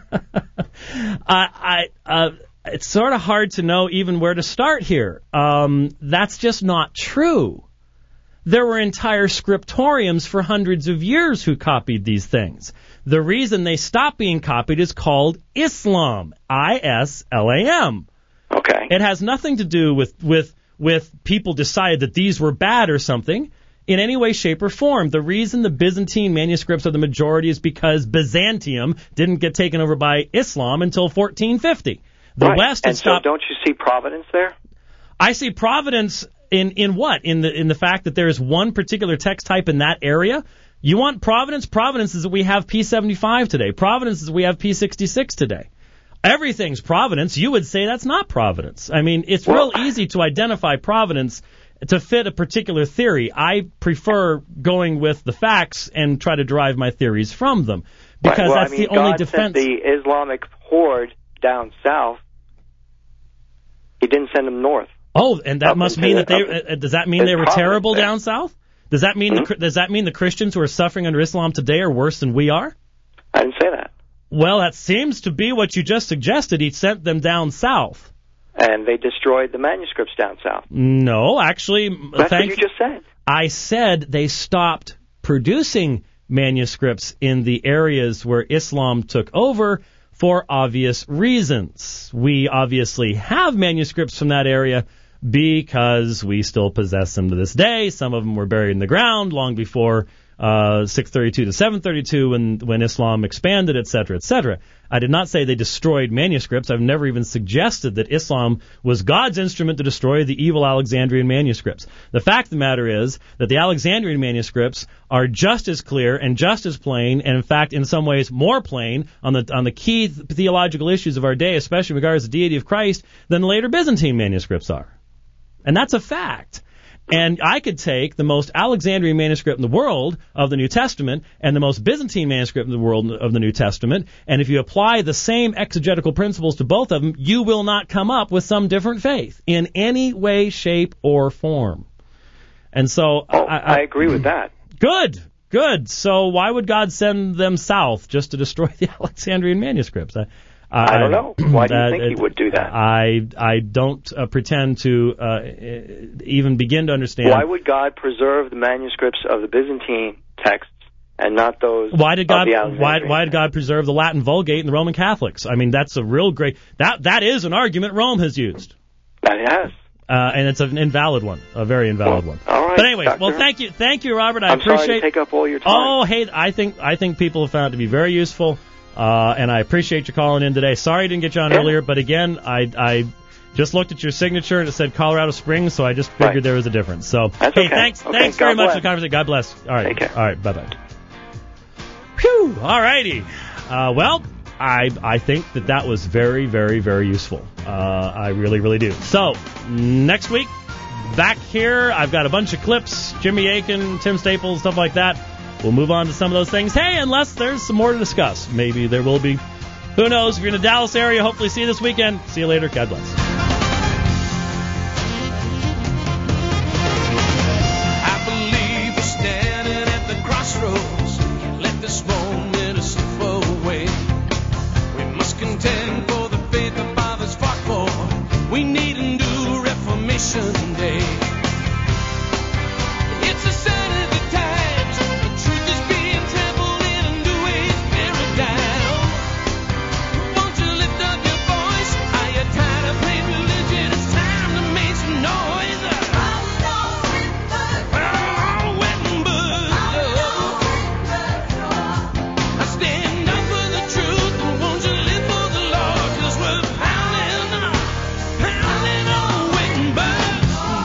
It's sort of hard to know even where to start here. That's just not true. There were entire scriptoriums for hundreds of years who copied these things. The reason they stopped being copied is called Islam. I-S-L-A-M. Okay. It has nothing to do with people decided that these were bad or something in any way, shape, or form. The reason the Byzantine manuscripts are the majority is because Byzantium didn't get taken over by Islam until 1450. The West had stopped. So don't you see providence there? I see providence in what? In the fact that there is one particular text type in that area? You want providence? Providence is that we have P75 today. Providence is that we have P66 today. Everything's providence. You would say that's not providence. I mean, it's real easy to identify providence to fit a particular theory. I prefer going with the facts and try to derive my theories from them because that's the only defense. God sent the Islamic horde down south. He didn't send them north. Oh, and that must mean that they. Does that mean they were terrible down south? Does that mean the Christians who are suffering under Islam today are worse than we are? I didn't say that. Well, that seems to be what you just suggested. He sent them down south. And they destroyed the manuscripts down south. No, actually, that's what you just said. I said they stopped producing manuscripts in the areas where Islam took over for obvious reasons. We obviously have manuscripts from that area because we still possess them to this day. Some of them were buried in the ground long before 632 to 732 when Islam expanded, etc., etc. I did not say they destroyed manuscripts. I've never even suggested that Islam was God's instrument to destroy the evil Alexandrian manuscripts. The fact of the matter is that the Alexandrian manuscripts are just as clear and just as plain, and in fact, in some ways, more plain on the key theological issues of our day, especially in regards to the deity of Christ, than the later Byzantine manuscripts are. And that's a fact. And I could take the most Alexandrian manuscript in the world of the New Testament and the most Byzantine manuscript in the world of the New Testament, and if you apply the same exegetical principles to both of them, you will not come up with some different faith in any way, shape, or form. And so I agree with that. Good. So why would God send them south just to destroy the Alexandrian manuscripts? I don't know. Why do you think he would do that? I don't pretend to even begin to understand. Why would God preserve the manuscripts of the Byzantine texts and not those of the Alexandrian? Why did God preserve the Latin Vulgate and the Roman Catholics? I mean, that's a real great... That is an argument Rome has used. That it has. And it's an invalid one, a very invalid one. All right, but anyway, Doctor. Well, thank you, Robert. I'm sorry to take up all your time. Oh, hey, I think people have found it to be very useful. And I appreciate you calling in today. Sorry I didn't get you on earlier, but again, I just looked at your signature and it said Colorado Springs, so I just figured there was a difference. So, that's hey, okay. thanks very much for the conversation. God bless. All right. Take care. All right, bye-bye. Phew, all righty. Well, I think that was very, very, very useful. I really, really do. So, next week, back here, I've got a bunch of clips, Jimmy Akin, Tim Staples, stuff like that. We'll move on to some of those things. Hey, unless there's some more to discuss. Maybe there will be. Who knows? If you're in the Dallas area, hopefully see you this weekend. See you later. God bless. I believe we're standing at the crossroads. Can't let this moment slip away. We must contend for the faith the fathers fought for. We need a new Reformation Day. It's a sign of the times. Truth is being trampled in a new age paradigm. Won't you lift up your voice? Are you tired of playing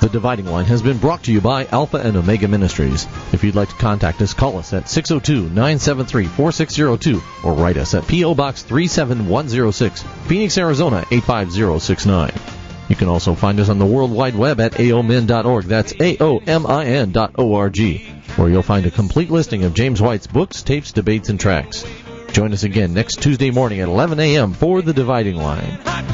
The Dividing Line has been brought to you by Alpha and Omega Ministries. If you'd like to contact us, call us at 602-973-4602 or write us at P.O. Box 37106, Phoenix, Arizona 85069. You can also find us on the World Wide Web at aomin.org. That's aomin.org, where you'll find a complete listing of James White's books, tapes, debates, and tracks. Join us again next Tuesday morning at 11 a.m. for The Dividing Line.